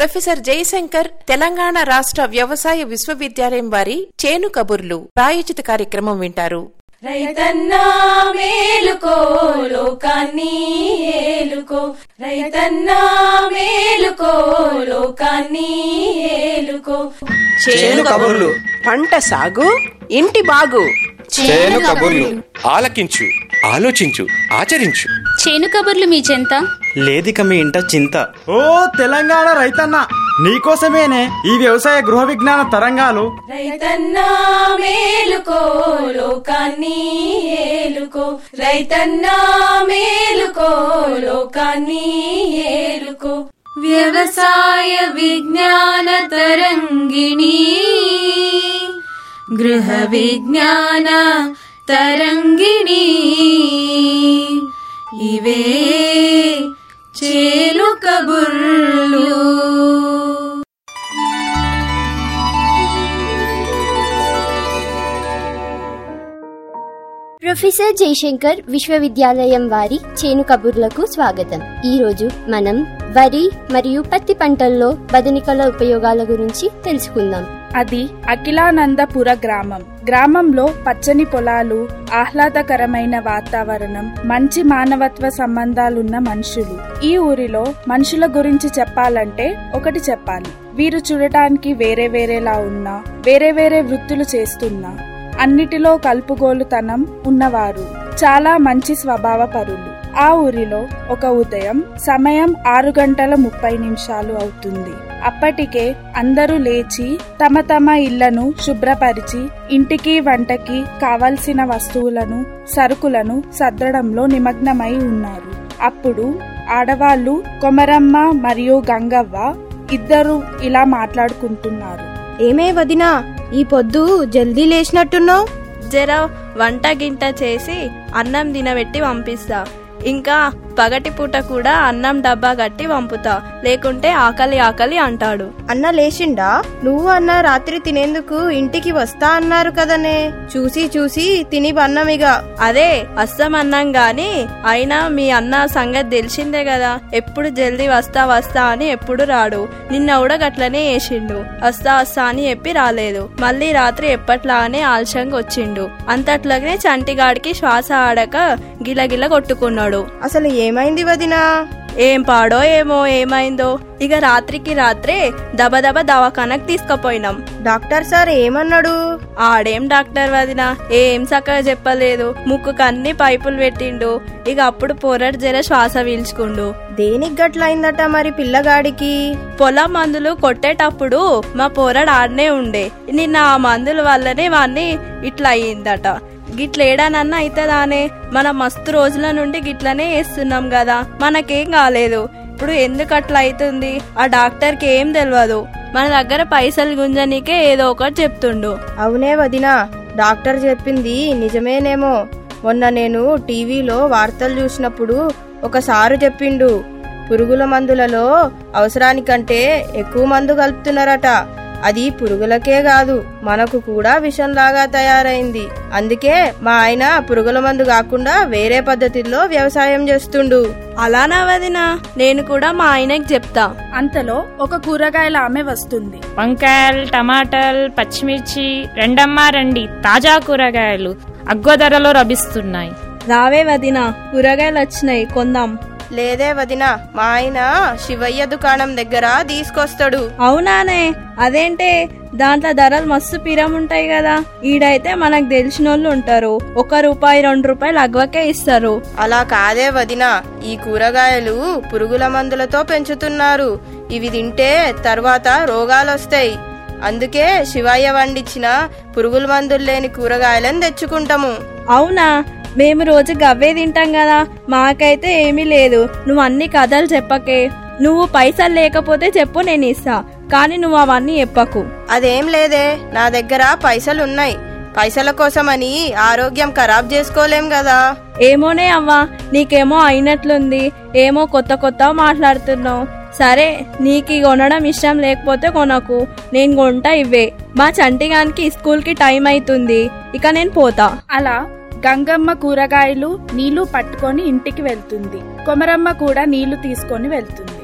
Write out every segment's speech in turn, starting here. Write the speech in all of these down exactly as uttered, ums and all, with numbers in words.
Professor Jayashankar Telangana రాష్ట్ర వ్యవసాయ విశ్వవిద్యాలయం వారి చేను కబుర్లు ప్రాయోజిత కార్యక్రమం వింటారు. రైతన్నా మేలుకో లోకాన్ని ఏలుకో, రైతన్నా మేలుకో లోకాన్ని ఏలుకో. చేను కబుర్లు, పంట సాగు, ఇంటి బాగు. చేను కబుర్లు ఆలకించు, ఆలోచించు, ఆచరించు. చేను కబుర్లు మీ చెంత లేదిక మీ ఇంట చింత. ఓ తెలంగాణ రైతన్న, నీకోసమేనే ఈ వ్యవసాయ గృహ విజ్ఞాన తరంగాలు. రైతన్నా మేలుకో లోకాన్ని ఏలుకో, రైతన్నా మేలుకో లోకాన్ని ఏలుకో. వ్యవసాయ విజ్ఞాన తరంగిణి, గృహ విజ్ఞాన తరంగిణి, ఇవే చేను కబుర్లు. ప్రొఫెసర్ జయశంకర్ విశ్వవిద్యాలయం వారి చేను కబుర్లకు స్వాగతం. ఈ రోజు మనం వరి మరియు పత్తి పంటల్లో బదనికల ఉపయోగాల గురించి తెలుసుకుందాం. అది అఖిలానందపుర గ్రామం. గ్రామంలో పచ్చని పొలాలు, ఆహ్లాదకరమైన వాతావరణం, మంచి మానవత్వ సంబంధాలున్న మనుషులు. ఈ ఊరిలో మనుషుల గురించి చెప్పాలంటే ఒకటి చెప్పాలి. వీరు చూడటానికి వేరే వేరేలా ఉన్నా, వేరే వేరే వృత్తులు చేస్తున్నా, అన్నిటిలో కలుపుగోలుతనం ఉన్నవారు, చాలా మంచి స్వభావ పరులు. ఆ ఊరిలో ఒక ఉదయం సమయం ఆరు గంటల ముప్పై నిమిషాలు అవుతుంది. అప్పటికే అందరూ లేచి తమ తమ ఇళ్లను శుభ్రపరిచి ఇంటికి వంటకి కావలసిన వస్తువులను, సరుకులను సర్దడంలో నిమగ్నమై ఉన్నారు. అప్పుడు ఆడవాళ్లు కొమరమ్మ మరియు గంగవ్వ ఇద్దరు ఇలా మాట్లాడుకుంటున్నారు. ఏమే వదినా, ఈ పొద్దు జల్దీ లేచినట్టున్నావు? జర వంట గింట చేసి అన్నం తినబెట్టి పంపిస్తా. ఇంకా పగటి పూట కూడా అన్నం డబ్బా కట్టి పంపుతా, లేకుంటే ఆకలి ఆకలి అంటాడు. అన్న లేచిండా? నువ్వు అన్న రాత్రి తినేందుకు ఇంటికి వస్తా అన్నారు కదనే. చూసి చూసి తిని బన్నమిగా. అదే అస్తమన్నాం గాని అయినా మీ అన్న సంగతి తెలిసిందే కదా, ఎప్పుడు జల్దీ వస్తా వస్తా అని ఎప్పుడు రాడు. నిన్న కూడా గట్లనే వేసిండు, వస్తా వస్తా అని చెప్పి రాలేదు. మళ్ళీ రాత్రి ఎప్పట్లానే ఆలస్యంగా వచ్చిండు. అంతట్లాగనే చంటిగాడికి శ్వాస ఆడక గిలగిల కొట్టుకున్నాడు. అసలు ఏమైంది వదినా? ఏం పాడో ఏమో ఏమైందో. ఇక రాత్రికి రాత్రే దబదబ దవాఖానకు తీసుకుపోయినాం. డాక్టర్ సార్ ఏమన్నాడు? ఆడేం డాక్టర్ వదినా, ఏం చక్కగా చెప్పలేదు. ముక్కుకు అన్ని పైపులు పెట్టిండు. ఇక అప్పుడు పోరడు జర శ్వాస పీల్చుకుండు. దేనికి గట్లయిందట మరి పిల్లగాడికి? పొలం మందులు కొట్టేటప్పుడు మా పోరడు ఆడనే ఉండే. నిన్న ఆ మందుల వల్లనే వాన్ని ఇట్లా అయ్యిందట. గిట్లేడానన్నా అయితదానే, మనం మస్తు రోజుల నుండి గిట్లనే వేస్తున్నాం కదా, మనకేం కాలేదు. ఇప్పుడు ఎందుకు అట్లా అవుతుంది ఆ డాక్టర్కి ఏం తెలియదు. మన దగ్గర పైసలు గుంజనీకే ఏదో ఒకటి చెప్తుండు. అవునే వదినా, డాక్టర్ చెప్పింది నిజమేనేమో. మొన్న నేను టీవీలో వార్తలు చూసినప్పుడు ఒకసారి చెప్పిండు, పురుగుల మందులలో అవసరానికంటే ఎక్కువ మందు కలుపుతున్నారట. అది పురుగులకే కాదు, మనకు కూడా విషంలాగా తయారైంది. అందుకే మా ఆయన పురుగుల మందు కాకుండా వేరే పద్ధతిలో వ్యవసాయం చేస్తుండు. అలానా వదినా, నేను కూడా మా ఆయనకి చెప్తా. అంతలో ఒక కూరగాయల ఆమె వస్తుంది. వంకాయలు, టమాటాలు, పచ్చిమిర్చి రెండమ్మా రండి, తాజా కూరగాయలు అగ్గో ధరలో లభిస్తున్నాయి. రావే వదినా, కూరగాయలు వచ్చినాయి, కొందాం. లేదే వదినా, మా ఆయన శివయ్య దుకాణం దగ్గర తీసుకొస్తాడు. అవునానే? అదేంటే దాంట్లో ధరలు మస్తు పిరముంటాయి కదా. ఈడైతే మనకు తెలిసిన వాళ్ళు ఉంటారు, ఒక రూపాయి రెండు రూపాయలు అగ్వకే ఇస్తారు. అలా కాదే వదినా, ఈ కూరగాయలు పురుగుల మందులతో పెంచుతున్నారు. ఇవి తింటే తర్వాత రోగాలొస్తాయి. అందుకే శివయ్య వండించిన పురుగుల మందులు లేని కూరగాయలను తెచ్చుకుంటాము. అవునా? మేము రోజు గవ్వే తింటాం కదా, మాకైతే ఏమీ లేదు. నువ్వు అన్ని కథలు చెప్పకే. నువ్వు పైసలు లేకపోతే చెప్పు, నేను ఇస్తా, కానీ నువ్వు అవన్నీ చెప్పకు. అదేం లేదే, నా దగ్గర పైసలున్నాయి. పైసల కోసమని ఆరోగ్యం ఖరాబ్ చేసుకోలేం కదా. ఏమోనే అవ్వా, నీకేమో అయినట్లుంది, ఏమో కొత్త కొత్త మాట్లాడుతున్నావు. సరే, నీకు కొనడం ఇష్టం లేకపోతే కొనకు, నేను కొంటా ఇవ్వే. మా చంటిగానికి స్కూల్ కి టైం అవుతుంది, ఇక నేను పోతా. అలా గంగమ్మ కూరగాయలు నీళ్లు పట్టుకొని ఇంటికి వెళ్తుంది. కొమరమ్మ కూడా నీళ్లు తీసుకొని వెళ్తుంది.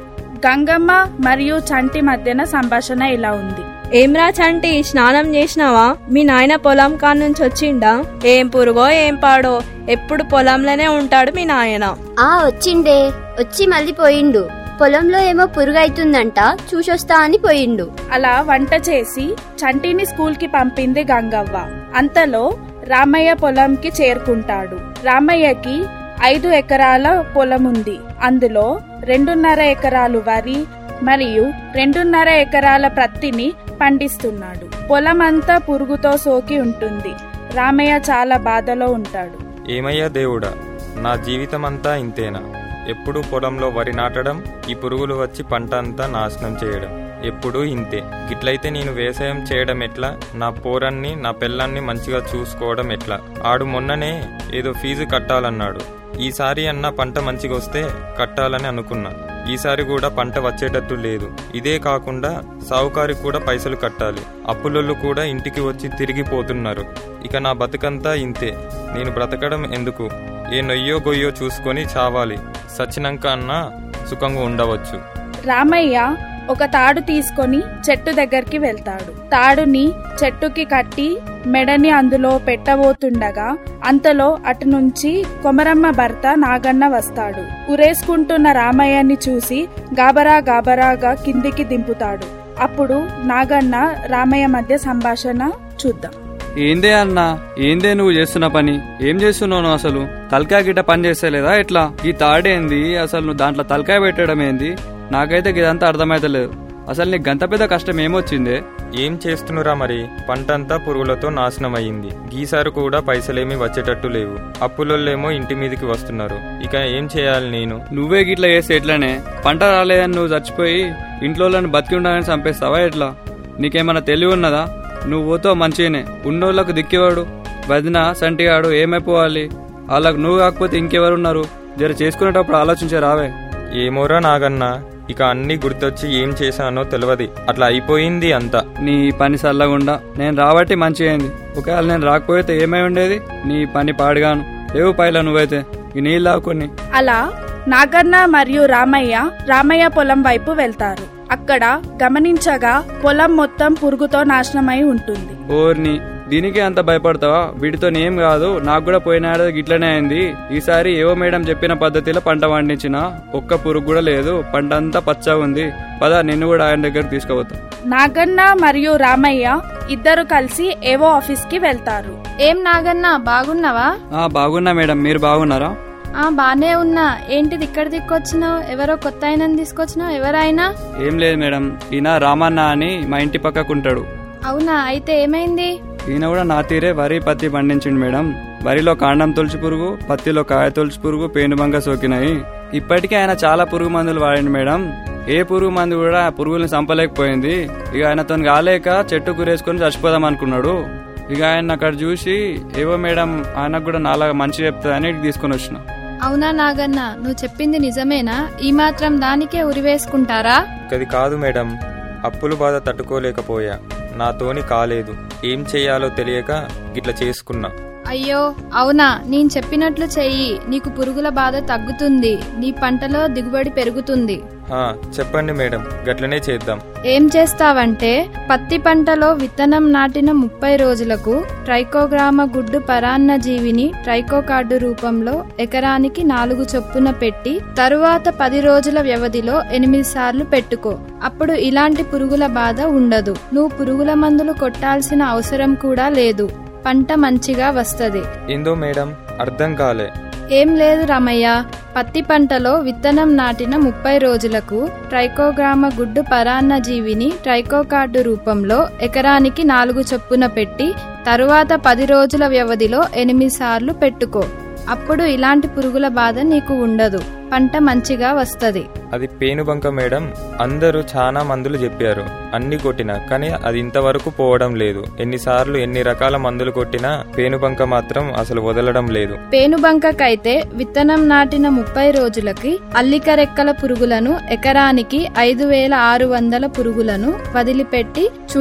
గంగమ్మ మరియు చంటి మధ్యన సంభాషణ ఇలా ఉంది. ఏమ్రా చంటి, స్నానం చేసినావా? మీ నాయన పొలం కాడ నుంచి వచ్చిండా? ఏం పురుగో ఏం పాడో, ఎప్పుడు పొలంలోనే ఉంటాడు మీ నాయన. ఆ వచ్చిండే, వచ్చి మళ్ళీ పోయిండు. పొలంలో ఏమో పురుగైతుందంట, చూసొస్తా అని పోయిండు. అలా వంట చేసి చంటిని స్కూల్ కి పంపింది గంగవ్వ. అంతలో రామయ్య పొలంకి చేరుకుంటాడు. రామయ్యకి ఐదు ఎకరాల పొలం ఉంది. అందులో రెండున్నర ఎకరాలు వరి మరియు రెండున్నర ఎకరాల ప్రత్తిని పండిస్తున్నాడు. పొలమంతా పురుగుతో సోకి ఉంటుంది. రామయ్య చాలా బాధలో ఉంటాడు. ఏమయ్యా దేవుడా, నా జీవితం అంతా ఇంతేనా? ఎప్పుడు పొలంలో వరి నాటడం, ఈ పురుగులు వచ్చి పంట అంతా నాశనం చేయడం, ఎప్పుడూ ఇంతే. గిట్లయితే నేను వ్యవసాయం చేయడం ఎట్లా? నా పోరన్ని, నా పిల్లల్ని మంచిగా చూసుకోవడం ఎట్లా? ఆడు మొన్ననే ఏదో ఫీజు కట్టాలన్నాడు. ఈసారి అన్న పంట మంచిగా వస్తే కట్టాలని అనుకున్నా. ఈసారి కూడా పంట వచ్చేటట్టు లేదు. ఇదే కాకుండా సావుకారికి కూడా పైసలు కట్టాలి. అప్పులోళ్ళు కూడా ఇంటికి వచ్చి తిరిగిపోతున్నారు. ఇక నా బతుకంతా ఇంతే. నేను బ్రతకడం ఎందుకు? ఏ నొయ్యో గొయ్యో చూసుకొని చావాలి. సచ్చినంక అన్నా సుఖంగా ఉండవచ్చు. రామయ్య ఒక తాడు తీసుకొని చెట్టు దగ్గరికి వెళ్తాడు. తాడుని చెట్టుకి కట్టి మెడని అందులో పెట్టబోతుండగా అంతలో అటు నుంచి కొమరమ్మ భర్త నాగన్న వస్తాడు. ఉరేసుకుంటున్న రామయ్యని చూసి గాబరా గాబరాగా కిందికి దింపుతాడు. అప్పుడు నాగన్న రామయ్య మధ్య సంభాషణ చూద్దాం. ఏందే అన్నా, ఏందే నువ్వు చేస్తున్న పని? ఏం చేస్తున్నావు అసలు? తలకాయ గిట్ట పని చేస్తలేదా ఎట్లా? ఈ తాడేంది అసలు? నువ్వు దాంట్లో తలకాయ పెట్టడం ఏంది? నాకైతే ఇదంతా అర్థమైతలేదు. అసలు నీకు గంత పెద్ద కష్టం ఏమొచ్చిందే? ఏం చేస్తునురా మరి? పంటంతా పురుగులతో నాశనం అయ్యింది. గీసారు కూడా పైసలేమీ వచ్చేటట్టు లేవు. అప్పులోళ్ళేమో ఇంటి మీదకి వస్తున్నారు. ఇక ఏం చేయాలి నేను? నువ్వే గిట్లా చేస్తే ఎట్లనే? పంట రాలేదని నువ్వు చచ్చిపోయి ఇంట్లో బతికి ఉండాలని చంపేస్తావా ఎట్లా? నీకేమన్నా తెలివి ఉన్నదా? నువ్వు పోతో మంచిగానే, ఉన్నోళ్లకు దిక్కేవాడు వదిన సంటిగాడు ఏమైపోవాలి? వాళ్ళకు నువ్వు కాకపోతే ఇంకెవరున్నారు? జర చేసుకునేటప్పుడు ఆలోచించే రావే. ఏమోరా నాగన్నా, ఇక అన్ని గుర్తొచ్చి ఏం చేశానో తెలియదు. అట్లా అయిపోయింది అంతా. నీ పని సల్లగుండా నేను రాబట్టి మంచిగైంది. ఒకవేళ నేను రాకపోతే ఏమై ఉండేది? నీ పని పాడుగాను. లేవు పైలా నువ్వైతే ఈ నీళ్ళు లాక్కుని. అలా నాగన్న మరియు రామయ్య రామయ్య పొలం వైపు వెళ్తారు. అక్కడ గమనించగా పొలం మొత్తం పురుగుతో నాశనమై ఉంటుంది. ఓర్ని, దీనికి అంత భయపడతావా? వీటితో ఏం కాదు, నాకు కూడా పోయిన ఏడాది గిట్లనే అయింది. ఈసారి ఏవో మేడం చెప్పిన పద్ధతిలో పంట పండించిన ఒక్క పురుగు కూడా లేదు. పంట అంతా పచ్చగా ఉంది. పద, నిన్ను కూడా ఆయన దగ్గరకు తీసుకుపోతా. నాగన్న మరియు రామయ్య ఇద్దరు కలిసి ఏవో ఆఫీస్ కి వెళ్తారు. ఏం నాగన్న, బాగున్నావా? ఆ బాగున్నా మేడం, మీరు బాగున్నారా? ఆ బానే ఉన్నా. ఏంటిది ఇక్కడ దిక్కొచ్చినావు? ఎవరో కొత్త ఆయన తీసుకొచ్చినావు? ఎవరైనా? ఏం లేదు మేడం, ఈయన రామన్న అని మా ఇంటి పక్కకుంటాడు. అవునా? అయితే ఏమైంది? ఈయన కూడా నా తీరే వరి పత్తి పండించిండు మేడం. వరిలో కాండం తొలిచి పురుగు, పత్తిలో కాయ తొలిచి పురుగు, పేనుబంక సోకినాయి. ఇప్పటికే ఆయన చాలా పురుగు మందులు వాడిండు మేడం. ఏ పురుగు మందు కూడా పురుగుల్ని చంపలేకపోయింది. ఇక ఆయనతో కాలేక చెట్టు కురేసుకొని చచ్చిపోదాం అనుకున్నాడు. ఇక ఆయన అక్కడ చూసి ఏవో మేడం ఆయనకు కూడా నాలాగా మంచి చెప్తాదని తీసుకొని వచ్చిన. అవునా నాగన్న, నువ్వు చెప్పింది నిజమేనా? ఈ మాత్రం దానికే ఉరివేసుకుంటారా? అది కాదు మేడం, అప్పులు బాధ తట్టుకోలేకపోయా. నాతోని కాలేదు. ఏం చెయ్యాలో తెలియక గిట్ల చేసుకున్నా. అయ్యో అవునా? నేను చెప్పినట్లు చెయ్యి, నీకు పురుగుల బాధ తగ్గుతుంది, నీ పంటలో దిగుబడి పెరుగుతుంది. చెప్పండి మేడం, గట్లనే చేద్దాం. ఏం చేస్తావంటే, పత్తి పంటలో విత్తనం నాటిన ముప్పై రోజులకు ట్రైకోగ్రామ గుడ్డు పరాన్న జీవిని ట్రైకో కార్డు రూపంలో ఎకరానికి నాలుగు చొప్పున పెట్టి తరువాత పది రోజుల వ్యవధిలో ఎనిమిది సార్లు పెట్టుకో. అప్పుడు ఇలాంటి పురుగుల బాధ ఉండదు. నువ్వు పురుగుల మందులు కొట్టాల్సిన అవసరం కూడా లేదు. పంట మంచిగా వస్తది. ఏందో మేడం, అర్థం కాలే. ఏం లేదు రామయ్య, పత్తి పంటలో విత్తనం నాటిన ముప్పై రోజులకు ట్రైకోగ్రామ గుడ్డు పరాన్న జీవిని ట్రైకో కార్డు రూపంలో ఎకరానికి నాలుగు చొప్పున పెట్టి తరువాత పది రోజుల వ్యవధిలో ఎనిమిది సార్లు పెట్టుకో. అప్పుడు ఇలాంటి పురుగుల బాధ నీకు ఉండదు. పంట మంచిగా వస్తది. అది పేనుబంక మేడం. అందరూ చాలా మందులు చెప్పారు, అన్ని కొట్టినా కానీ అది ఇంతవరకు పోవడం లేదు. ఎన్నిసార్లు ఎన్ని రకాల మందులు కొట్టినా పేనుబంక మాత్రం అసలు వదలడం లేదు. పేనుబంకకైతే విత్తనం నాటిన ముప్పై రోజులకి అల్లిక రెక్కల పురుగులను ఎకరానికి ఐదు వేల ఆరు వందల పురుగులను వదిలిపెట్టి చూడు.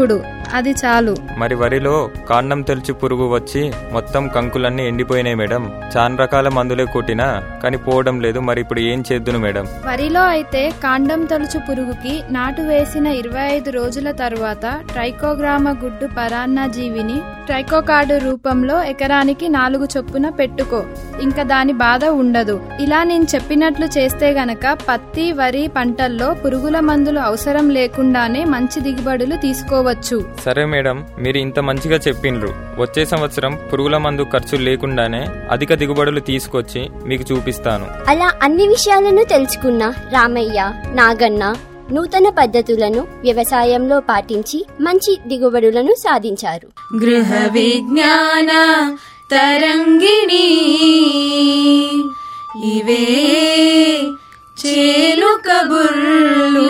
అది చాలు. మరి వరిలో కాండం తొలిచి పురుగు వచ్చి మొత్తం కంకులన్నీ ఎండిపోయినాయి మేడం. చాలా రకాల మందులే కొట్టినా కానీ పోవడం లేదు. మరి ఇప్పుడు ఏం చేద్దును మేడం? వరిలో అయితే కాండం తొలుచు పురుగుకి నాటు వేసిన ఇరవై ఐదు రోజుల తరువాత ట్రైకోగ్రామ గుడ్డు పరాన్న జీవిని ట్రైకోకార్డు రూపంలో ఎకరానికి నాలుగు చొప్పున పెట్టుకో. ఇంకా దాని బాధ ఉండదు. ఇలా నేను చెప్పినట్లు చేస్తే గనక పత్తి వరి పంటల్లో పురుగుల మందులు అవసరం లేకుండానే మంచి దిగుబడులు తీసుకోవచ్చు. సరే మేడం, మీరు ఇంత మంచిగా చెప్పిండ్రు. వచ్చే సంవత్సరం పురుగుల మందు ఖర్చు లేకుండానే అధిక దిగుబడులు తీసుకొచ్చి మీకు చూపిస్తాను. అలా అన్ని విషయాలను తెలుసుకున్న రామయ్య, నాగన్న నూతన పద్ధతులను వ్యవసాయంలో పాటించి మంచి దిగుబడులను సాధించారు. గృహ విజ్ఞాన తరంగిణి ఇవే చేలు కబుర్లు.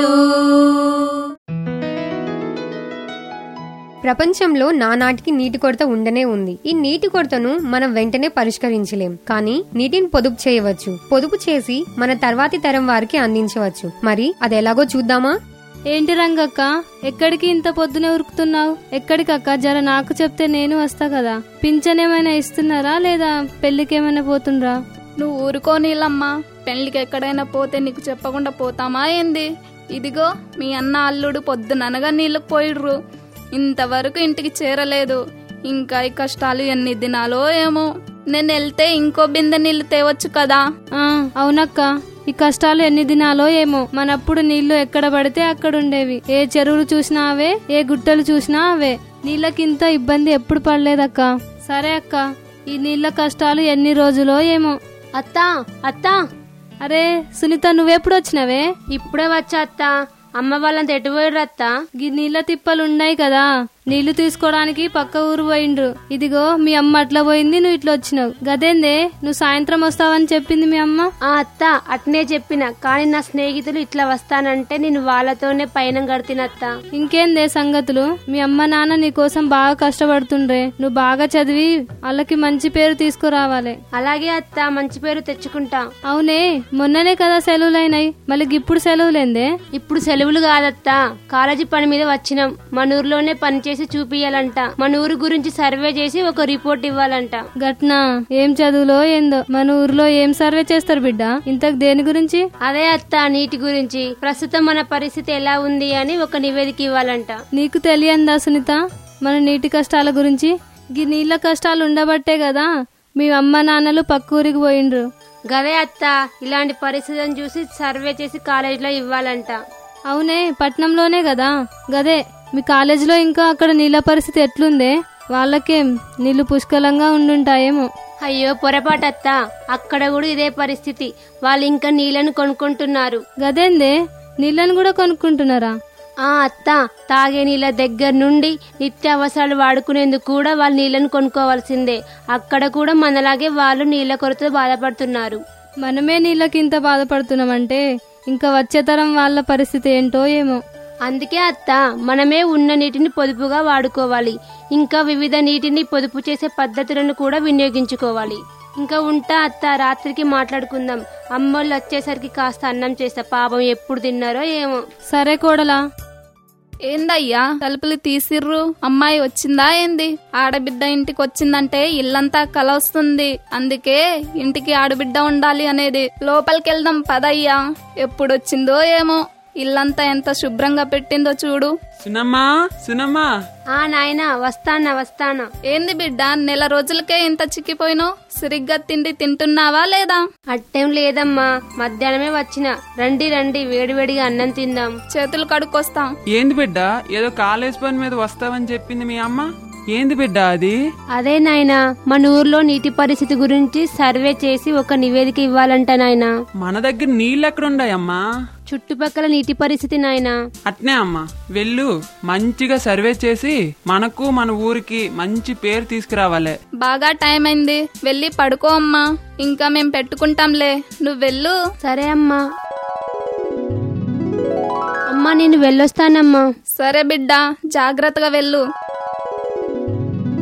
ప్రపంచంలో నానాటికి నీటి కొరత ఉండనే ఉంది. ఈ నీటి కొరతను మనం వెంటనే పరిష్కరించలేం, కానీ నీటిని పొదుపు చేయవచ్చు. పొదుపు చేసి మన తర్వాతి తరం వారికి అందించవచ్చు. మరి అది ఎలాగో చూద్దామా? ఏంటి రంగక్క, ఎక్కడికి ఇంత పొద్దునే ఉరుకుతున్నావు? ఎక్కడికక్క? జర నాకు చెప్తే నేను వస్తా కదా. పింఛన్ ఏమైనా ఇస్తున్నారా లేదా పెళ్లికి ఏమైనా పోతుండ్రా? నువ్వు ఊరుకోనీలమ్మా. పెళ్లికి ఎక్కడైనా పోతే నీకు చెప్పకుండా పోతామా ఏంది? ఇదిగో మీ అన్న అల్లుడు పొద్దుననగా నీళ్ళకు పోయిడ్రు, ఇంతవరకు ఇంటికి చేరలేదు. ఇంకా ఈ కష్టాలు ఎన్ని దినాలో ఏమో. నేను వెళ్తే ఇంకో బిందె నీళ్లు తేవచ్చు కదా. ఆ అవునక్క, ఈ కష్టాలు ఎన్ని దినాలో ఏమో. మనప్పుడు నీళ్లు ఎక్కడ పడితే అక్కడ ఉండేవి. ఏ చెరువులు చూసినా అవే, ఏ గుట్టలు చూసినా అవే. నీళ్ళకింత ఇబ్బంది ఎప్పుడు పడలేదక్క. సరే అక్క, ఈ నీళ్ల కష్టాలు ఎన్ని రోజులో ఏమో. అత్తా అత్తా అరే సునీత, నువ్వెప్పుడు వచ్చినవే? ఇప్పుడే వచ్చా అత్తా. అమ్మ వాళ్ళంతా ఎటు పోయిర్రు అత్తా? గీ నీళ్ల తిప్పలు ఉన్నాయి కదా, నీళ్లు తీసుకోవడానికి పక్క ఊరు పోయిండ్రు. ఇదిగో మీ అమ్మ అట్లా పోయింది, నువ్వు ఇట్లా వచ్చినావు. గదేందే, నువ్వు సాయంత్రం వస్తావని చెప్పింది మీ అమ్మ. ఆ అత్త అట్నే చెప్పిన, కానీ నా స్నేహితులు ఇట్లా వస్తానంటే నేను వాళ్ళతోనే పైన గడితినత్త. ఇంకేందే సంగతులు? మీ అమ్మ నాన్న నీ కోసం బాగా కష్టపడుతుండ్రే. నువ్వు బాగా చదివి వాళ్ళకి మంచి పేరు తీసుకురావాలి. అలాగే అత్త, మంచి పేరు తెచ్చుకుంటా. అవునే, మొన్ననే కదా సెలవులైనాయి, మళ్ళీ ఇప్పుడు సెలవులేందే? ఇప్పుడు సెలవులు కాదత్తా, కాలేజీ పని మీద వచ్చినాం. మన ఊర్లోనే పని చేసి చూపియాలంట. మన ఊరు గురించి సర్వే చేసి ఒక రిపోర్ట్ ఇవ్వాలంట. గట్నా? ఏం చదువులో ఏందో. మన ఊర్లో ఏం సర్వే చేస్తారు బిడ్డ? ఇంతకు దేని గురించి? అదే అత్త, నీటి గురించి. ప్రస్తుతం మన పరిస్థితి ఎలా ఉంది అని ఒక నివేదిక ఇవ్వాలంట. నీకు తెలియందా సునీత మన నీటి కష్టాల గురించి? ఈ నీళ్ల కష్టాలు ఉండబట్టే కదా మీ అమ్మ నాన్నలు పక్కూరికి పోయిండ్రు. గదే అత్త, ఇలాంటి పరిస్థితిని చూసి సర్వే చేసి కాలేజీలో ఇవ్వాలంట. అవునే, పట్నంలోనే కదా. గదే, మీ కాలేజీలో ఇంకా అక్కడ నీళ్ళ పరిస్థితి ఎట్లుందే? వాళ్ళకేం నీళ్లు పుష్కలంగా ఉండుంటాయేమో. అయ్యో పొరపాటత్త, అక్కడ కూడా ఇదే పరిస్థితి. వాళ్ళు ఇంకా నీళ్లను కొనుక్కుంటున్నారు. గదేందే, నీళ్లను కూడా కొనుక్కుంటున్నారా? ఆ అత్త, తాగే నీళ్ళ దగ్గర నుండి నిత్యావసరాలు వాడుకునేందుకు కూడా వాళ్ళు నీళ్లను కొనుక్కోవాల్సిందే. అక్కడ కూడా మనలాగే వాళ్ళు నీళ్ల కొరతతో బాధపడుతున్నారు. మనమే నీళ్ళకి ఇంత బాధపడుతున్నామంటే ఇంకా వచ్చే తరం వాళ్ళ పరిస్థితి ఏంటో ఏమో. అందుకే అత్త, మనమే ఉన్న నీటిని పొదుపుగా వాడుకోవాలి. ఇంకా వివిధ నీటిని పొదుపు చేసే పద్ధతులను కూడా వినియోగించుకోవాలి. ఇంకా ఉంటా అత్త, రాత్రికి మాట్లాడుకుందాం. అమ్మోళ్ళు వచ్చేసరికి కాస్త అన్నం చేస్తా. పాపం ఎప్పుడు తిన్నారో ఏమో. సరే కోడలా. ఏందయ్యా తలుపులు తీసిర్రు? అమ్మాయి వచ్చిందా ఏంది? ఆడబిడ్డ ఇంటికి వచ్చిందంటే ఇల్లంతా కల వస్తుంది. అందుకే ఇంటికి ఆడబిడ్డ ఉండాలి అనేది. లోపలికెళ్దాం పదయ్యా. ఎప్పుడొచ్చిందో ఏమో. ఇల్లంతా ఎంత శుభ్రంగా పెట్టిందో చూడు. సునమ్మా, సునమ్మా. ఆ నాయనా, వస్తానా వస్తానా. ఏంది బిడ్డ, నెల రోజులకే ఇంత చిక్కిపోయినావు? సరిగ్గా తిండి తింటున్నావా లేదా? అట్టేం లేదమ్మా, మధ్యాహ్నమే వచ్చిన. రండి రండి, వేడివేడిగా అన్నం తిందాం. చేతులు కడుక్కొస్తాం. ఏంది బిడ్డ, ఏదో కాలేజ్ పని మీద వస్తావని చెప్పింది మీ అమ్మ. ఏంది బిడ్డ అది? అదే నాయనా, మన ఊర్లో నీటి పరిస్థితి గురించి సర్వే చేసి ఒక నివేదిక ఇవ్వాలంట నాయనా. మన దగ్గర నీళ్ళు ఎక్కడున్నాయమ్మా? చుట్టుపక్కల నీటి పరిస్థితి నాయనా. అట్నే అమ్మా, వెళ్ళు. మంచిగా సర్వే చేసి మనకు మన ఊరికి మంచి పేరు తీసుకురావాలి. బాగా టైం అయింది, వెళ్ళి పడుకో అమ్మా. ఇంకా మేం పెట్టుకుంటాంలే, నువ్వు వెళ్ళు. సరే అమ్మా. అమ్మా, నేను వెళ్ళొస్తానమ్మా. సరే బిడ్డ, జాగ్రత్తగా వెళ్ళు.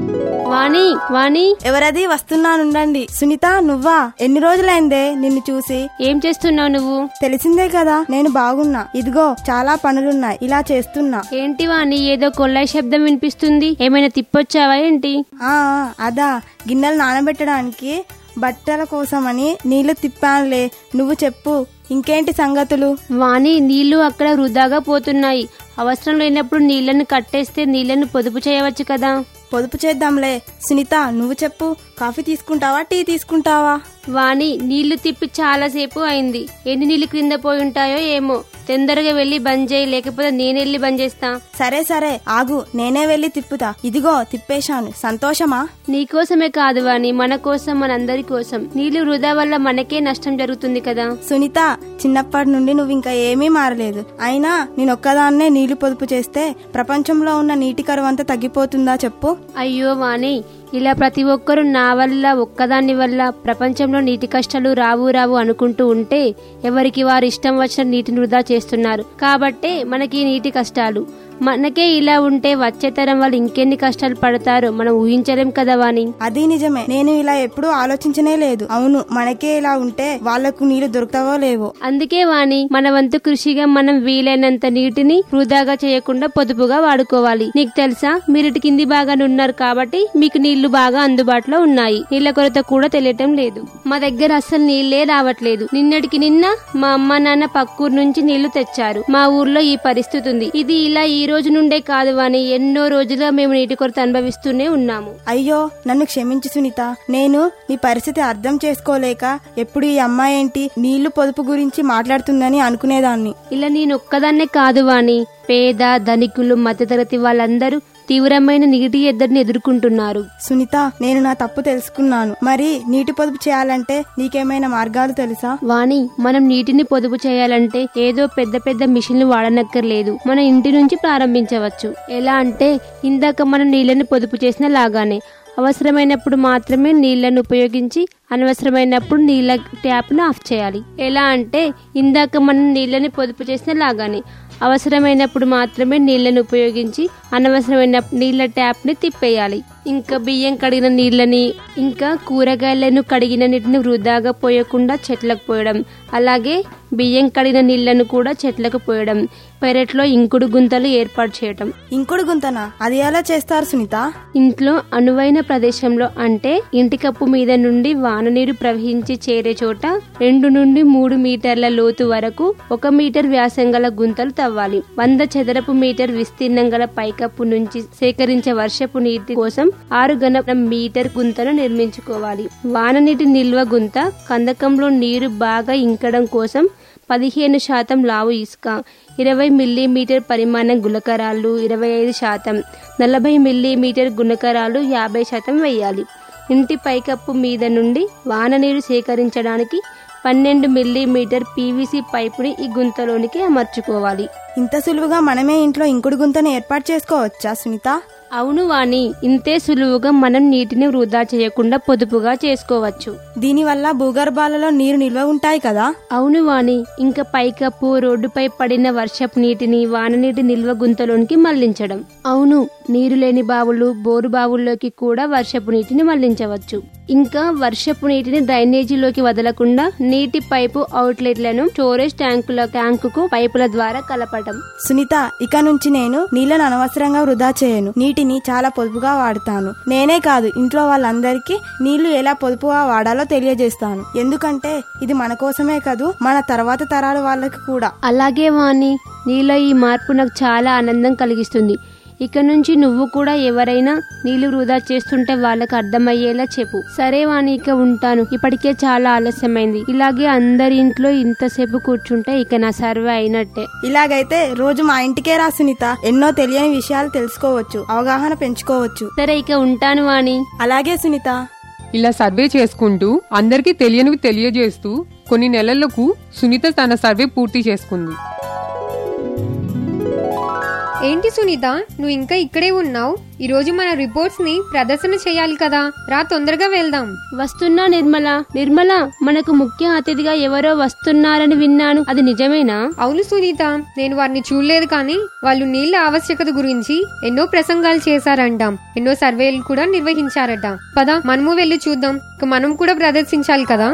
వాణి వాణి ఎవరది? వస్తున్నానుండండి. సునీత నువ్వా? ఎన్ని రోజులైందే నిన్ను చూసి. ఏం చేస్తున్నావు నువ్వు? తెలిసిందే కదా నేను బాగున్నా. ఇదిగో చాలా పనులున్నాయి, ఇలా చేస్తున్నా. ఏంటి వాణి, ఏదో కొల్లాయి శబ్దం వినిపిస్తుంది. ఏమైనా తిప్పొచ్చావా ఏంటి? ఆ అదా, గిన్నెలు నానబెట్టడానికి బట్టల కోసమని నీళ్లు తిప్పానులే. నువ్వు చెప్పు, ఇంకేంటి సంగతులు? వాణి, నీళ్లు అక్కడ వృధాగా పోతున్నాయి. అవసరం లేనప్పుడు నీళ్లను కట్టేస్తే నీళ్లను పొదుపు చేయవచ్చు కదా. పొదుపు చేద్దాంలే. సునీత నువ్వు చెప్పు, కాఫీ తీసుకుంటావా టీ తీసుకుంటావా? వాణి, నీళ్లు తిప్పి చాలాసేపు అయింది. ఎన్ని నీళ్లు క్రింద పోయి ఉంటాయో ఏమో. తొందరగా వెళ్లి బంద్ చేయి, లేకపోతే నేనెళ్ళి బంద్ చేస్తా. సరే సరే ఆగు, నేనే వెళ్లి తిప్పుతా. ఇదిగో తిప్పేశాను. సంతోషమా? నీకోసమే కాదు వాణి, మన కోసం, మనందరి కోసం. నీళ్లు వృధా వల్ల మనకే నష్టం జరుగుతుంది కదా. సునీత, చిన్నప్పటి నుండి నువ్వు ఇంకా ఏమీ మారలేదు. అయినా నేనొక్కదాన్నే నీళ్లు పొదుపు చేస్తే ప్రపంచంలో ఉన్న నీటి కరువు అంతా తగ్గిపోతుందా చెప్పు? అయ్యో వాణి, ఇలా ప్రతి ఒక్కరూ నా వల్ల, ఒక్కదాని వల్ల ప్రపంచంలో నీటి కష్టాలు రావు రావు అనుకుంటూ ఉంటే ఎవరికి వారు ఇష్టం వచ్చిన నీటిని వృధా చేస్తున్నారు. కాబట్టే మనకి నీటి కష్టాలు. మనకే ఇలా ఉంటే వచ్చే తరం వాళ్ళు ఇంకెన్ని కష్టాలు పడతారో మనం ఊహించలేం కదా వాణి. అది నిజమే, నేను ఇలా ఎప్పుడూ ఆలోచించనే లేదు. అవును, మనకే ఇలా ఉంటే వాళ్లకు నీళ్లు దొరుకుతావో లేవో. అందుకే వాణి, మన వంతు కృషిగా మనం వీలైనంత నీటిని వృధాగా చేయకుండా పొదుపుగా వాడుకోవాలి. నీకు తెలుసా, మీరు ఇటు కింది బాగానే ఉన్నారు కాబట్టి మీకు నీళ్లు బాగా అందుబాటులో ఉన్నాయి. నీళ్ల కొరత కూడా తెలియటం లేదు. మా దగ్గర అస్సలు నీళ్లే రావట్లేదు. నిన్నటికి నిన్న మా అమ్మ నాన్న పక్కూరు నుంచి నీళ్లు తెచ్చారు. మా ఊర్లో ఈ పరిస్థితి ఉంది. ఇది ఇలా ఈ రోజు నుండే కాదు వాని, ఎన్నో రోజులుగా మేము నీటి కొరత అనుభవిస్తూనే ఉన్నాము. అయ్యో నన్ను క్షమించు సునీత, నేను నీ పరిస్థితి అర్థం చేసుకోలేక ఎప్పుడు ఈ అమ్మాయి ఏంటి నీళ్లు పొదుపు గురించి మాట్లాడుతుందని అనుకునేదాన్ని. ఇలా నేను ఒక్కదాన్నే కాదు వాని, పేద ధనికులు మధ్యతరగతి వాళ్ళందరూ తీవ్రమైన నీటి ఎద్దడిని ఎదుర్కొంటున్నారు. సునీత, నేను నా తప్పు తెలుసుకున్నాను. మరి నీటి పొదుపు చేయాలంటే నీకేమైనా మార్గాలు తెలుసా? వాణి, మనం నీటిని పొదుపు చేయాలంటే ఏదో పెద్ద పెద్ద మిషన్లు వాడనక్కర్లేదు. మన ఇంటి నుంచి ప్రారంభించవచ్చు. ఎలా అంటే ఇందాక మనం నీళ్లను పొదుపు చేసిన లాగానే అవసరమైనప్పుడు మాత్రమే నీళ్లను ఉపయోగించి అనవసరమైనప్పుడు నీళ్ల ట్యాప్ ను ఆఫ్ చేయాలి. ఎలా అంటే ఇందాక మనం నీళ్లని పొదుపు చేసిన లాగానే అవసరమైనప్పుడు మాత్రమే నీళ్లను ఉపయోగించి అనవసరమైన నీళ్ల ట్యాప్ ని తిప్పేయాలి. ఇంకా బియ్యం కడిగిన నీళ్లని, ఇంకా కూరగాయలను కడిగిన నీటిని వృధాగా పోయకుండా చెట్లకు పోయడం. అలాగే బియ్యం కడిగిన నీళ్లను కూడా చెట్లకు పోయడం. పెరట్లో ఇంకుడు గుంతలు ఏర్పాటు చేయడం. ఇంకుడు గుంతనా? అది ఎలా చేస్తారు సునీత? ఇంట్లో అనువైన ప్రదేశంలో, అంటే ఇంటి కప్పు మీద నుండి వాన నీరు ప్రవహించి చేరే చోట రెండు నుండి మూడు మీటర్ల లోతు వరకు ఒక మీటర్ వ్యాసం గల గుంతలు తవ్వాలి. వంద చదరపు మీటర్ విస్తీర్ణం గల పైకప్పు నుంచి సేకరించే వర్షపు నీటి కోసం ఆరు గణ మీటర్ గుంతను నిర్మించుకోవాలి. వాన నీటి నిల్వ గుంత కందకంలో నీరు బాగా ఇంకడం కోసం పదిహేను శాతం లావు ఇసుక, ఇరవై మిల్లీమీటర్ పరిమాణం గులకరాలు ఇరవై ఐదు శాతం, నలభై మిల్లీమీటర్ గుణకరాలు యాభై శాతం వేయాలి. ఇంటి పైకప్పు మీద నుండి వాన నీరు సేకరించడానికి పన్నెండు మిల్లీమీటర్ పీవీసీ పైపుని ఈ గుంతలోనికి అమర్చుకోవాలి. ఇంత సులువుగా మనమే ఇంట్లో ఇంకుడు గుంతను ఏర్పాటు చేసుకోవచ్చా సునీత? అవును వాణి, ఇంతే సులువుగా మనం నీటిని వృధా చేయకుండా పొదుపుగా చేసుకోవచ్చు. దీనివల్ల భూగర్భాలలో నీరు నిల్వ ఉంటాయి కదా? అవును వాణి, ఇంకా పైకప్పు రోడ్డుపై పడిన వర్షపు నీటిని వాన నీటి నిల్వ గుంతలోనికి మళ్లించడం. అవును, నీరు లేని బావులు, బోరు బావుల్లోకి కూడా వర్షపు నీటిని మళ్లించవచ్చు. ఇంకా వర్షపు నీటిని డ్రైనేజీలోకి వదలకుండా నీటి పైపు అవుట్లెట్లను స్టోరేజ్ ట్యాంకుల ట్యాంకుకు పైపుల ద్వారా కలపడం. సునీత, ఇక నుంచి నేను నీళ్లను అనవసరంగా వృధా చేయను. నీటిని చాలా పొదుపుగా వాడుతాను. నేనే కాదు, ఇంట్లో వాళ్ళందరికీ నీళ్లు ఎలా పొదుపుగా వాడాలో తెలియజేస్తాను. ఎందుకంటే ఇది మన కోసమే కాదు, మన తర్వాత తరాల వాళ్ళకి కూడా. అలాగే వాణి, నీలో ఈ మార్పు నాకు చాలా ఆనందం కలిగిస్తుంది. ఇక నుంచి నువ్వు కూడా ఎవరైనా నీళ్లు వృధా చేస్తుంటే వాళ్ళకి అర్థమయ్యేలా చెప్పు. సరే వాణి, ఇక ఉంటాను. ఇప్పటికే చాలా ఆలస్యమైంది. ఇలాగే అందరి ఇంట్లో ఇంతసేపు కూర్చుంటే ఇక నా సర్వే అయినట్టే. ఇలాగైతే రోజు మా ఇంటికే రా సునీత. ఎన్నో తెలియని విషయాలు తెలుసుకోవచ్చు, అవగాహన పెంచుకోవచ్చు. సరే, ఇక ఉంటాను వాణి. అలాగే సునీత. ఇలా సర్వే చేసుకుంటూ అందరికీ తెలియనివి తెలియజేస్తూ కొన్ని నెలలకు సునీత తన సర్వే పూర్తి చేసుకుంది. ఏంటి సునీత, నువ్వు ఇంకా ఇక్కడే ఉన్నావు? ఈ రోజు మన రిపోర్ట్స్ ని ప్రదర్శన చేయాలి కదా, రా తొందరగా వెళ్దాం. వస్తున్నా నిర్మల. నిర్మల, మనకు ముఖ్య అతిథిగా ఎవరో వస్తున్నారని విన్నాను, అది నిజమేనా? అవును సునీత, నేను వారిని చూడలేదు, కానీ వాళ్ళు నీళ్ల ఆవశ్యకత గురించి ఎన్నో ప్రసంగాలు చేశారంట, ఎన్నో సర్వేలు కూడా నిర్వహించారట. పద మనము వెళ్ళి చూద్దాం. మనం కూడా ప్రదర్శించాలి కదా.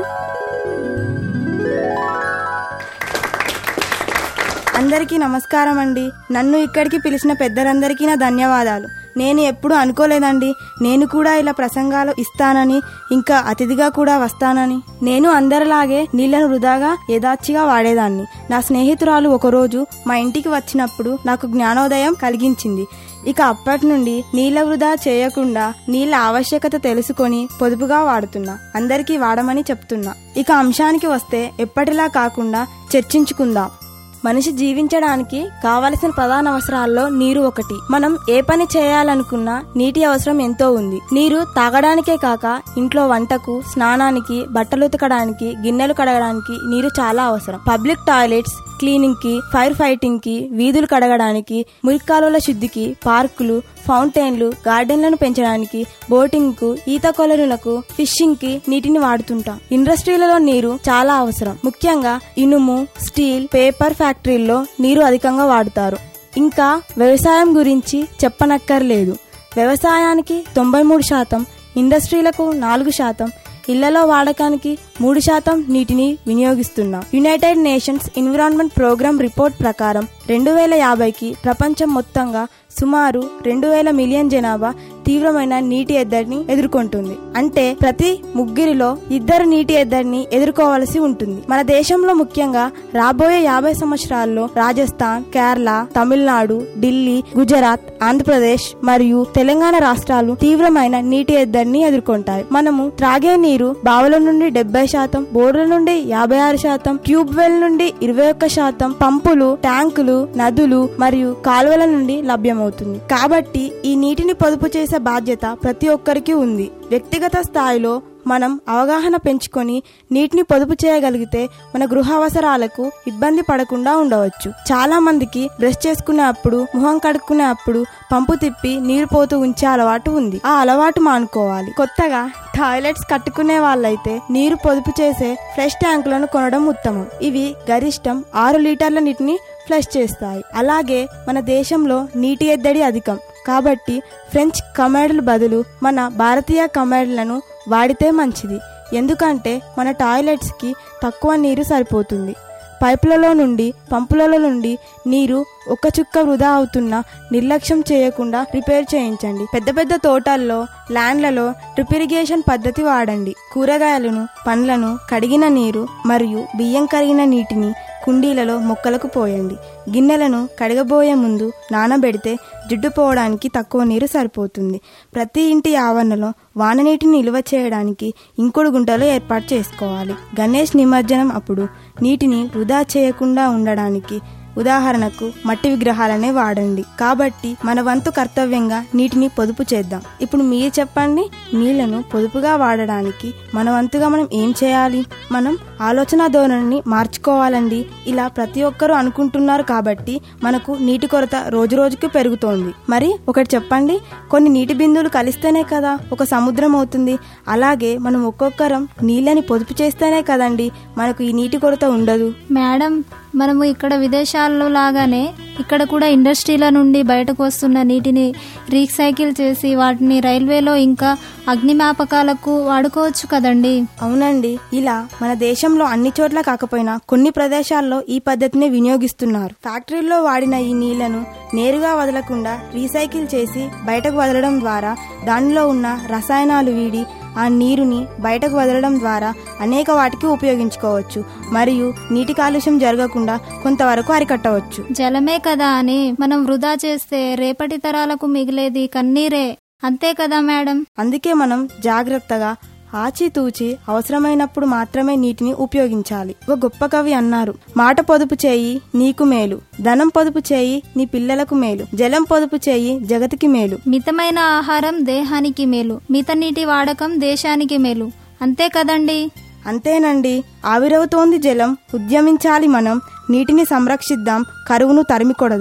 అందరికీ నమస్కారం అండి. నన్ను ఇక్కడికి పిలిచిన పెద్దలందరికీ నా ధన్యవాదాలు. నేను ఎప్పుడు అనుకోలేదండి నేను కూడా ఇలా ప్రసంగాలు ఇస్తానని, ఇంకా అతిథిగా కూడా వస్తానని. నేను అందరిలాగే నీళ్లను వృధాగా యథాచిగా వాడేదాన్ని. నా స్నేహితురాలు ఒకరోజు మా ఇంటికి వచ్చినప్పుడు నాకు జ్ఞానోదయం కలిగించింది. ఇక అప్పటి నుండి నీళ్ల వృధా చేయకుండా నీళ్ల ఆవశ్యకత తెలుసుకొని పొదుపుగా వాడుతున్నా. అందరికీ వాడమని చెప్తున్నా. ఇక అంశానికి వస్తే ఎప్పటిలా కాకుండా చర్చించుకుందాం. మనిషి జీవించడానికి కావలసిన ప్రధాన అవసరాల్లో నీరు ఒకటి. మనం ఏ పని చేయాలనుకున్నా నీటి అవసరం ఎంతో ఉంది. నీరు తాగడానికే కాక ఇంట్లో వంటకు, స్నానానికి, బట్టలు ఉతకడానికి, గిన్నెలు కడగడానికి నీరు చాలా అవసరం. పబ్లిక్ టాయిలెట్స్ క్లీనింగ్ కి, ఫైర్ ఫైటింగ్ కి, వీధులు కడగడానికి, మురికాలువల శుద్ధికి, పార్కులు, ఫౌంటైన్లు, గార్డెన్లను పెంచడానికి, బోటింగ్ కు, ఈత కొలనులకు, ఫిషింగ్ కి నీటిని వాడుతుంటాం. ఇండస్ట్రీలలో నీరు చాలా అవసరం. ముఖ్యంగా ఇనుము, స్టీల్, పేపర్ ఫ్యాక్టరీల్లో నీరు అధికంగా వాడుతారు. ఇంకా వ్యవసాయం గురించి చెప్పనక్కర్లేదు. వ్యవసాయానికి తొంభై మూడు శాతం, ఇండస్ట్రీలకు నాలుగు శాతం, ఇళ్లలో వాడకానికి మూడు శాతం నీటిని వినియోగిస్తున్నాం. United Nations Environment Programme report ప్రకారం రెండు వేల యాభైకి ప్రపంచం మొత్తంగా సుమారు రెండు వేల మిలియన్ జనాభా తీవ్రమైన నీటి ఎద్దడిని ఎదుర్కొంటుంది. అంటే ప్రతి ముగ్గురిలో ఇద్దరు నీటి ఎద్దడిని ఎదుర్కోవాల్సి ఉంటుంది. మన దేశంలో ముఖ్యంగా రాబోయే యాభై సంవత్సరాల్లో రాజస్థాన్, కేరళ, తమిళనాడు, ఢిల్లీ, గుజరాత్, ఆంధ్రప్రదేశ్ మరియు తెలంగాణ రాష్ట్రాలు తీవ్రమైన నీటి ఎద్దడిని ఎదుర్కొంటాయి. మనము త్రాగే నీరు బావుల నుండి డెబ్బై శాతం, బోర్ల నుండి యాభై ఆరు శాతం, ట్యూబ్ వెల్ నుండి ఇరవై ఒక్క శాతం, పంపులు, ట్యాంకులు, నదులు మరియు కాలువల నుండి లభ్యమవుతుంది. కాబట్టి ఈ నీటిని పొదుపు చేసే బాధ్యత ప్రతి ఒక్కరికి ఉంది. వ్యక్తిగత స్థాయిలో మనం అవగాహన పెంచుకొని నీటిని పొదుపు చేయగలిగితే మన గృహ అవసరాలకు ఇబ్బంది పడకుండా ఉండవచ్చు. చాలా మందికి బ్రష్ చేసుకునే అప్పుడు, ముఖం కడుక్కునే అప్పుడు పంపు తిప్పి నీరు పోతూ ఉంచే అలవాటు ఉంది. ఆ అలవాటు మానుకోవాలి. కొత్తగా టాయిలెట్స్ కట్టుకునే వాళ్ళైతే నీరు పొదుపు చేసే ఫ్లష్ ట్యాంకులను కొనడం ఉత్తమం. ఇవి గరిష్టం ఆరు లీటర్ల నీటిని ఫ్లష్ చేస్తాయి. అలాగే మన దేశంలో నీటి ఎద్దడి అధికం కాబట్టి ఫ్రెంచ్ కమోడ్ల బదులు మన భారతీయ కమోడ్లను వాడితే మంచిది. ఎందుకంటే మన టాయిలెట్స్ కి తక్కువ నీరు సరిపోతుంది. పైపులలో నుండి, పంపులలో నుండి నీరు ఒక్క చుక్క వృధా అవుతున్నా నిర్లక్ష్యం చేయకుండా రిపేర్ చేయించండి. పెద్ద పెద్ద తోటల్లో, ల్యాండ్లలో డ్రిప్ ఇరిగేషన్ పద్ధతి వాడండి. కూరగాయలను, పండ్లను కడిగిన నీరు మరియు బియ్యం కడిగిన నీటిని కుండీలలో మొక్కలకు పోయండి. గిన్నెలను కడగబోయే ముందు నానబెడితే జిడ్డు పోవడానికి తక్కువ నీరు సరిపోతుంది. ప్రతి ఇంటి ఆవరణలో వాననీటిని నిల్వ చేయడానికి ఇంకుడు గుంటలు ఏర్పాటు చేసుకోవాలి. గణేష్ నిమజ్జనం అప్పుడు నీటిని వృధా చేయకుండా ఉండడానికి ఉదాహరణకు మట్టి విగ్రహాలనే వాడండి. కాబట్టి మన వంతు కర్తవ్యంగా నీటిని పొదుపు చేద్దాం. ఇప్పుడు మీరు చెప్పండి, నీళ్లను పొదుపుగా వాడడానికి మన వంతుగా మనం ఏం చేయాలి? మనం ఆలోచన ధోరణిని మార్చుకోవాలండి. ఇలా ప్రతి ఒక్కరూ అనుకుంటున్నారు కాబట్టి మనకు నీటి కొరత రోజు రోజుకి పెరుగుతోంది. మరి ఒకటి చెప్పండి, కొన్ని నీటి బిందువులు కలిస్తేనే కదా ఒక సముద్రం అవుతుంది. అలాగే మనం ఒక్కొక్కరం నీళ్ళని పొదుపు చేస్తేనే కదండి మనకు ఈ నీటి కొరత ఉండదు. మేడం, మనము ఇక్కడ విదేశాల్లో లాగానే ఇక్కడ కూడా ఇండస్ట్రీల నుండి బయటకు వస్తున్న నీటిని రీసైకిల్ చేసి వాటిని రైల్వేలో ఇంకా అగ్నిమాపకాలకు వాడుకోవచ్చు కదండి. అవునండి, ఇలా మన దేశంలో అన్ని చోట్ల కాకపోయినా కొన్ని ప్రదేశాల్లో ఈ పద్ధతిని వినియోగిస్తున్నారు. ఫ్యాక్టరీల్లో వాడిన ఈ నీళ్లను నేరుగా వదలకుండా రీసైకిల్ చేసి బయటకు వదలడం ద్వారా దానిలో ఉన్న రసాయనాలు వీడి ఆ నీరుని బయటకు వదలడం ద్వారా అనేక వాటికి ఉపయోగించుకోవచ్చు మరియు నీటి కాలుష్యం జరగకుండా కొంతవరకు అరికట్టవచ్చు. జలమే కదా అని మనం వృధా చేస్తే రేపటి తరాలకు మిగిలేది కన్నీరే. అంతే కదా మేడం? అందుకే మనం జాగ్రత్తగా ఆచితూచి అవసరమైనప్పుడు మాత్రమే నీటిని ఉపయోగించాలి. ఒక గొప్ప కవి అన్నారు, మాట పొదుపు చేయి నీకు మేలు, ధనం పొదుపు చేయి నీ పిల్లలకు మేలు, జలం పొదుపు చేయి జగతికి మేలు. మితమైన ఆహారం దేహానికి మేలు, మిత నీటి వాడకం దేశానికి మేలు. అంతే కదండి? అంతేనండి. ఆవిరవుతోంది జలం, ఉద్యమించాలి మనం, నీటిని సంరక్షిద్దాం, కరువును తరిమి కొడదాం.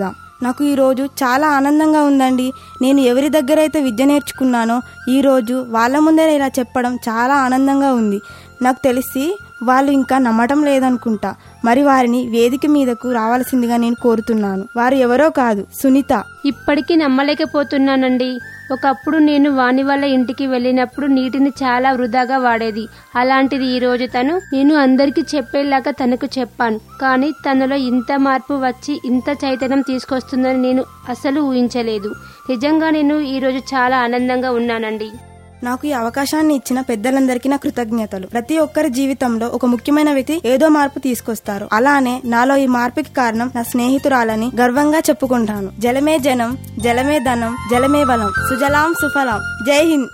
నాకు ఈరోజు చాలా ఆనందంగా ఉందండి. నేను ఎవరి దగ్గర అయితే విద్య నేర్చుకున్నానో ఈరోజు వాళ్ళ ముందే ఇలా చెప్పడం చాలా ఆనందంగా ఉంది. నాకు తెలిసి వాళ్ళు ఇంకా నమ్మటం లేదనుకుంటా. మరి వారిని వేదిక మీదకు రావాల్సిందిగా నేను కోరుతున్నాను. వారు ఎవరో కాదు, సునీత. ఇప్పటికీ నమ్మలేకపోతున్నానండి. ఒకప్పుడు నేను వాణి వాళ్ళ ఇంటికి వెళ్ళినప్పుడు నీటిని చాలా వృధాగా వాడేది. అలాంటిది ఈ రోజు తను నేను అందరికీ చెప్పేలాగా తనకు చెప్పాను. కానీ తనలో ఇంత మార్పు వచ్చి ఇంత చైతన్యం తీసుకొస్తుందని నేను అసలు ఊహించలేదు. నిజంగా నేను ఈరోజు చాలా ఆనందంగా ఉన్నానండి. నాకు ఈ అవకాశాన్ని ఇచ్చిన పెద్దలందరికీ నా కృతజ్ఞతలు. ప్రతి ఒక్కరి జీవితంలో ఒక ముఖ్యమైన వ్యక్తి ఏదో మార్పు తీసుకొస్తారు. అలానే నాలో ఈ మార్పుకి కారణం నా స్నేహితురాలని గర్వంగా చెప్పుకుంటాను. జలమే జనం, జలమే ధనం, జలమే బలం, సుజలాం సుఫలాం. జై హింద్.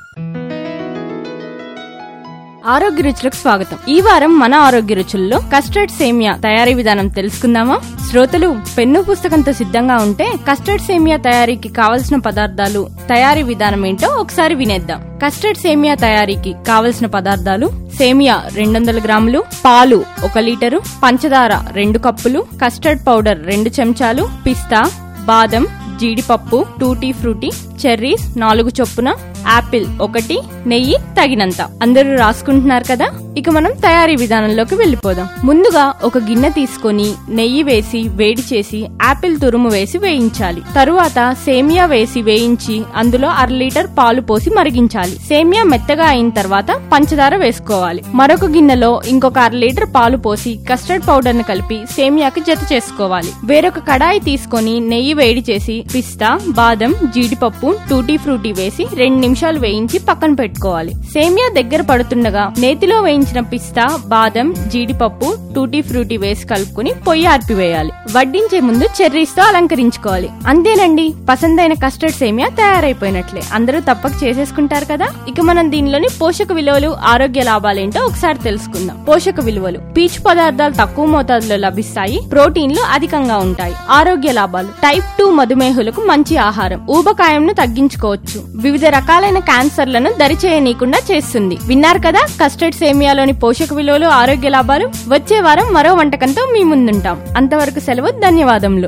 ఆరోగ్య రుచులకు స్వాగతం. ఈ వారం మన ఆరోగ్య రుచుల్లో కస్టర్డ్ సేమియా తయారీ విధానం తెలుసుకుందామా? శ్రోతలు పెన్ను పుస్తకంతో సిద్ధంగా ఉంటే కస్టర్డ్ సేమియా తయారీకి కావలసిన పదార్థాలు, తయారీ విధానం ఏంటో ఒకసారి వినేద్దాం. కస్టర్డ్ సేమియా తయారీకి కావలసిన పదార్థాలు: సేమియా రెండు వందల గ్రాములు, పాలు ఒక లీటరు, పంచదార రెండు కప్పులు, కస్టర్డ్ పౌడర్ రెండు చెంచాలు, పిస్తా, బాదం, జీడిపప్పు, టూటీ ఫ్రూటీ, చెర్రీస్ నాలుగు చొప్పున, ఆపిల్ ఒకటి, నెయ్యి తగినంత. అందరూ రాసుకుంటున్నారు కదా? ఇక మనం తయారీ విధానంలోకి వెళ్లిపోదాం. ముందుగా ఒక గిన్నె తీసుకొని నెయ్యి వేసి వేడి చేసి ఆపిల్ తురుము వేసి వేయించాలి. తరువాత సేమియా వేసి వేయించి అందులో అర లీటర్ పాలు పోసి మరిగించాలి. సేమియా మెత్తగా అయిన తర్వాత పంచదార వేసుకోవాలి. మరొక గిన్నెలో ఇంకొక అర లీటర్ పాలు పోసి కస్టర్డ్ పౌడర్ ను కలిపి సేమియాకి జత చేసుకోవాలి. వేరొక కడాయి తీసుకొని నెయ్యి వేడి చేసి పిస్తా, బాదం, జీడిపప్పు, టూటీ ఫ్రూటీ వేసి రెండు నిమిషాలు వేయించి పక్కన పెట్టుకోవాలి. సేమియా దగ్గర పడుతుండగా నేతిలో వేయించిన పిస్తా, బాదం, జీడిపప్పు, టూటీ ఫ్రూటీ వేసి కలుపుకుని పొయ్యి ఆర్పివేయాలి. వడ్డించే ముందు చెర్రీస్ తో అలంకరించుకోవాలి. అంతేనండి, పసందైన కస్టర్డ్ సేమియా తయారైపోయినట్లే. అందరూ తప్పక చేసేసుకుంటారు కదా? ఇక మనం దీనిలోని పోషక విలువలు, ఆరోగ్య లాభాలేంటో ఒకసారి తెలుసుకుందాం. పోషక విలువలు: పీచు పదార్థాలు తక్కువ మోతాదులో లభిస్తాయి. ప్రోటీన్లు అధికంగా ఉంటాయి. ఆరోగ్య లాభాలు: టైప్ టూ మధుమేహులకు మంచి ఆహారం. ఊబకాయంను తగ్గించుకోవచ్చు. వివిధ రకాలైన క్యాన్సర్లను దరిచేయనీయకుండా చేస్తుంది. విన్నారు కదా కస్టర్డ్ సేమియాలోని పోషక విలువలు, ఆరోగ్య లాభాలు. వచ్చే వారం మరో వంటకంతో మీ ముందుంటాం. అంతవరకు సెలవు. ధన్యవాదములు.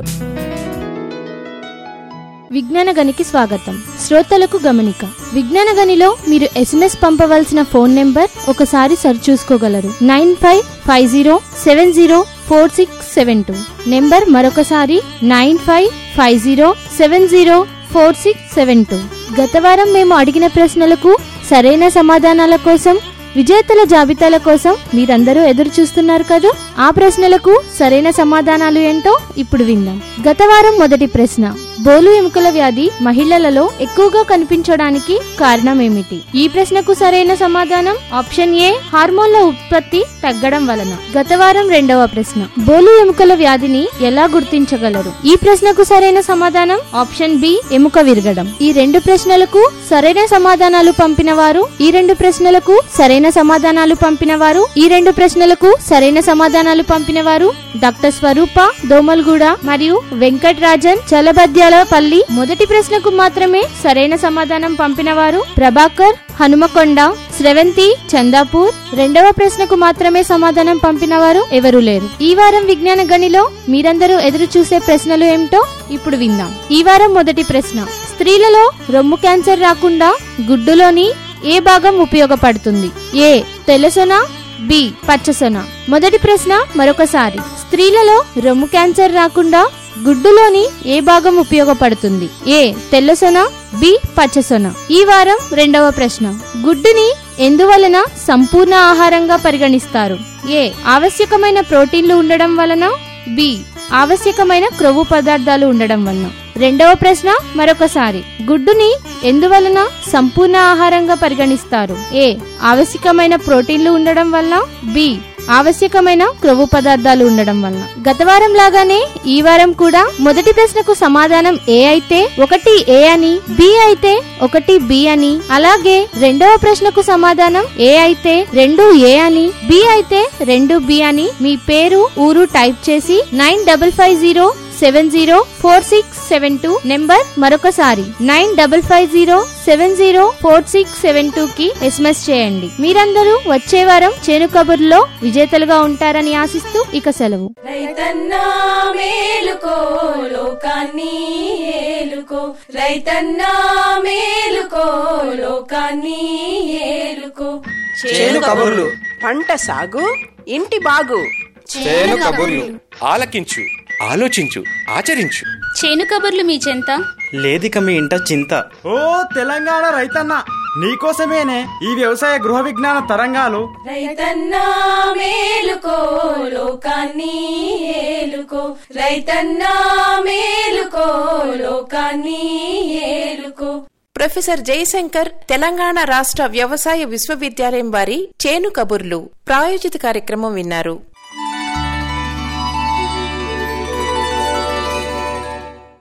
విజ్ఞాన గనికి స్వాగతం. శ్రోతలకు గమనిక: విజ్ఞాన గనిలో మీరు ఎస్ఎంఎస్ పంపవలసిన ఫోన్ నెంబర్ ఒకసారి సరిచూసుకోగలరు. Nine five five zero seven zero four six seven two. Number మరొకసారి nine five five zero seven zero four six seven two. గత వారం మేము అడిగిన ప్రశ్నలకు సరైన సమాధానాల కోసం, విజేతల జాబితాల కోసం మీరందరూ ఎదురు చూస్తున్నారు కదా? ఆ ప్రశ్నలకు సరైన సమాధానాలు ఏంటో ఇప్పుడు విందాం. గత వారం మొదటి ప్రశ్న: బోలు ఎముకల వ్యాధి మహిళలలో ఎక్కువగా కనిపించడానికి కారణం ఏమిటి? ఈ ప్రశ్నకు సరైన సమాధానం ఆప్షన్ ఏ, హార్మోన్ల ఉత్పత్తి తగ్గడం వలన. గత వారం రెండవ ప్రశ్న: బోలు ఎముకల వ్యాధిని ఎలా గుర్తించగలరు? ఈ ప్రశ్నకు సరైన సమాధానం ఆప్షన్ బి, ఎముక విరగడం. ఈ రెండు ప్రశ్నలకు సరైన సమాధానాలు పంపిన వారు ఈ రెండు ప్రశ్నలకు సరైన సమాధానాలు పంపిన వారు ఈ రెండు ప్రశ్నలకు సరైన సమాధానాలు పంపిన వారు డాక్టర్ స్వరూప దోమల్గూడ మరియు వెంకట్ రాజన్ చలబద్యాలపల్లి. మొదటి ప్రశ్నకు మాత్రమే సరైన సమాధానం పంపిన వారు ప్రభాకర్ హనుమకొండ, స్రవంతి చందాపూర్. రెండవ ప్రశ్నకు మాత్రమే సమాధానం పంపిన వారు ఎవరూ లేరు. ఈ వారం విజ్ఞాన గనిలో మీరందరూ ఎదురు చూసే ప్రశ్నలు ఏమిటో ఇప్పుడు విందాం. ఈ వారం మొదటి ప్రశ్న: స్త్రీలలో రొమ్ము క్యాన్సర్ రాకుండా గుడ్డులోని ఏ భాగం ఉపయోగపడుతుంది? ఏ, తెల్లసొన, బి, పచ్చసొన. మొదటి ప్రశ్న మరొకసారి: స్త్రీలలో రొమ్ము క్యాన్సర్ రాకుండా గుడ్డులోని ఏ భాగం ఉపయోగపడుతుంది? ఏ, తెల్లసొన, బి, పచ్చసొన. ఈ వారం రెండవ ప్రశ్న: గుడ్డుని ఎందువలన సంపూర్ణ ఆహారంగా పరిగణిస్తారు? ఏ, ఆవశ్యకమైన ప్రోటీన్లు ఉండడం వలన, బి, ఆవశ్యకమైన క్రొవ్వు పదార్థాలు ఉండడం వలన. రెండవ ప్రశ్న మరొకసారి: గుడ్డుని ఎందువలన సంపూర్ణ ఆహారంగా పరిగణిస్తారు? ఏ, ఆవశ్యకమైన ప్రోటీన్లు ఉండడం వల్ల, బి, ఆవశ్యకమైన క్రొవ్వు పదార్థాలు ఉండడం వలన. గత వారం లాగానే ఈ వారం కూడా మొదటి ప్రశ్నకు సమాధానం ఏ అయితే ఒకటి ఏ అని, బి అయితే ఒకటి బి అని, అలాగే రెండవ ప్రశ్నకు సమాధానం ఏ అయితే రెండు ఏ అని, బి అయితే రెండు బి అని మీ పేరు, ఊరు టైప్ చేసి nine double five zero seven zero four six seven two number మరొకసారి nine double five zero seven zero four six seven two కి ఎస్ఎంఎస్ చేయండి. మీరందరూ వచ్చే వారం చేను కబుర్లో విజేతలుగా ఉంటారని ఆశిస్తూ ఇక సెలవు. రైతన్నా మేలుకో లోకాన్ని ఏలుకో, రైతన్నా మేలుకో లోకాన్ని ఏలుకో. చేను కబుర్లు, పంట సాగు, ఇంటి బాగు. చేను కబుర్లు ఆలకించు, ఆలోచించు, ఆచరించు. చేను కబుర్లు మీ చెంత లేదిక మీ ఇంట చింత. ఓ తెలంగాణ రైతన్న, నీకోసమేనే ఈ వ్యవసాయ గృహ విజ్ఞాన తరంగాలు. రైతన్నా మేలుకో లోకాన్ని ఏలుకో, రైతన్నా మేలుకో లోకాన్ని ఏలుకో. ప్రొఫెసర్ జయశంకర్ తెలంగాణ రాష్ట్ర వ్యవసాయ విశ్వవిద్యాలయం వారి చేను కబుర్లు ప్రాయోజిత కార్యక్రమం విన్నారు.